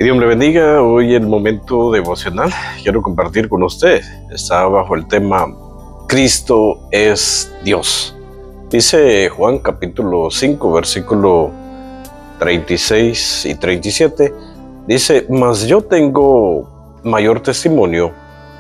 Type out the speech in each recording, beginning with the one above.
Que Dios le bendiga. Hoy el momento devocional quiero compartir con usted. Está bajo el tema Cristo es Dios. Dice Juan capítulo 5 versículo 36 y 37. Dice: mas yo tengo mayor testimonio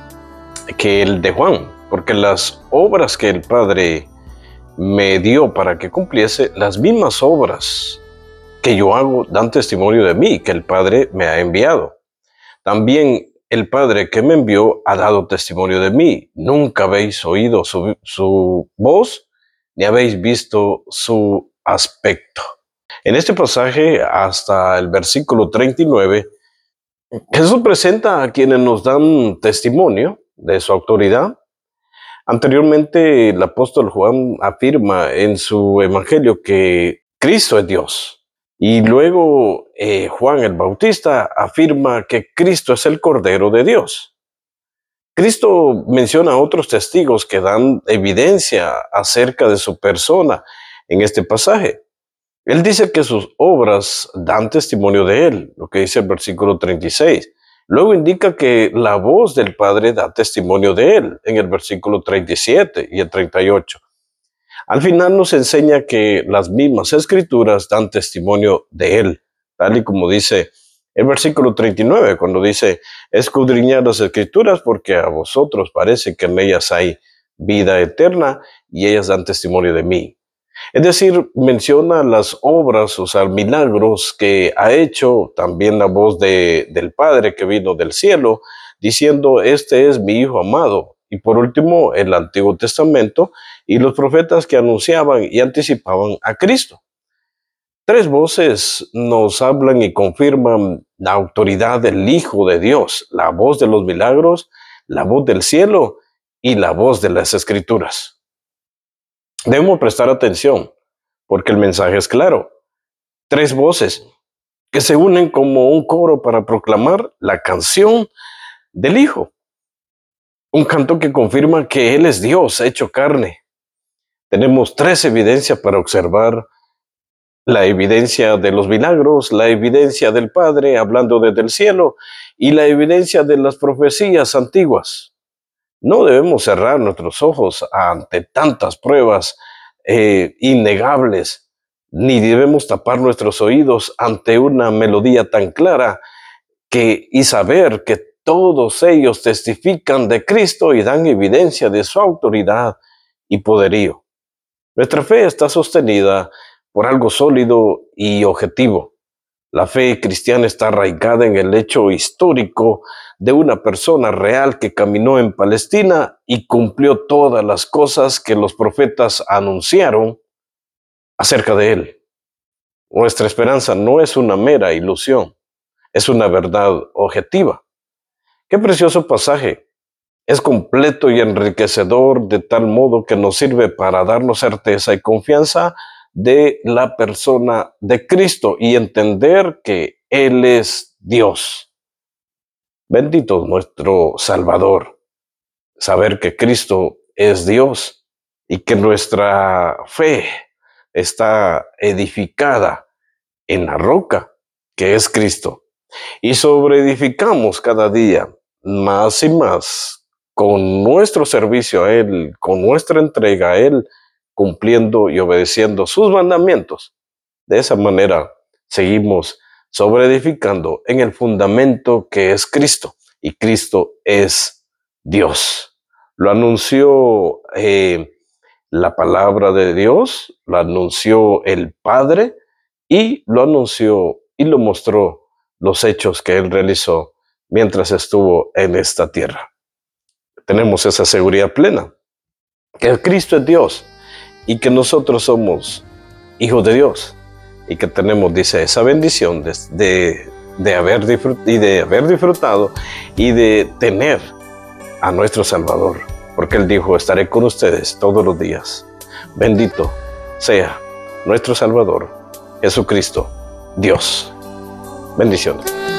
que el de Juan, porque las obras que el Padre me dio para que cumpliese, las mismas obras que yo hago dan testimonio de mí, que el Padre me ha enviado. También el Padre que me envió ha dado testimonio de mí. Nunca habéis oído su voz, ni habéis visto su aspecto. En este pasaje, hasta el versículo 39, Jesús presenta a quienes nos dan testimonio de su autoridad. Anteriormente, el apóstol Juan afirma en su evangelio que Cristo es Dios. Y luego Juan el Bautista afirma que Cristo es el Cordero de Dios. Cristo menciona a otros testigos que dan evidencia acerca de su persona en este pasaje. Él dice que sus obras dan testimonio de él, lo que dice el versículo 36. Luego indica que la voz del Padre da testimonio de él en el versículo 37 y el 38. Al final nos enseña que las mismas escrituras dan testimonio de él, tal y como dice el versículo 39, cuando dice: escudriñad las escrituras porque a vosotros parece que en ellas hay vida eterna y ellas dan testimonio de mí. Es decir, menciona las obras, o sea, milagros que ha hecho, también la voz del Padre que vino del cielo, diciendo: este es mi Hijo amado. Y por último, el Antiguo Testamento y los profetas que anunciaban y anticipaban a Cristo. Tres voces nos hablan y confirman la autoridad del Hijo de Dios: la voz de los milagros, la voz del cielo y la voz de las Escrituras. Debemos prestar atención, porque el mensaje es claro. Tres voces que se unen como un coro para proclamar la canción del Hijo. Un canto que confirma que Él es Dios hecho carne. Tenemos tres evidencias para observar: la evidencia de los milagros, la evidencia del Padre hablando desde el cielo y la evidencia de las profecías antiguas. No debemos cerrar nuestros ojos ante tantas pruebas innegables, ni debemos tapar nuestros oídos ante una melodía tan clara y saber que todos ellos testifican de Cristo y dan evidencia de su autoridad y poderío. Nuestra fe está sostenida por algo sólido y objetivo. La fe cristiana está arraigada en el hecho histórico de una persona real que caminó en Palestina y cumplió todas las cosas que los profetas anunciaron acerca de él. Nuestra esperanza no es una mera ilusión, es una verdad objetiva. Qué precioso pasaje. Es completo y enriquecedor, de tal modo que nos sirve para darnos certeza y confianza de la persona de Cristo y entender que Él es Dios. Bendito nuestro Salvador. Saber que Cristo es Dios y que nuestra fe está edificada en la roca que es Cristo. Y sobreedificamos cada día más y más con nuestro servicio a Él, con nuestra entrega a Él, cumpliendo y obedeciendo sus mandamientos. De esa manera seguimos sobreedificando en el fundamento que es Cristo, y Cristo es Dios. Lo anunció la palabra de Dios, lo anunció el Padre y lo anunció y lo mostró los hechos que Él realizó mientras estuvo en esta tierra. Tenemos esa seguridad plena, que Cristo es Dios y que nosotros somos hijos de Dios y que tenemos, dice, esa bendición de haber disfrutado y de tener a nuestro Salvador, porque Él dijo: estaré con ustedes todos los días. Bendito sea nuestro Salvador, Jesucristo, Dios. Bendiciones.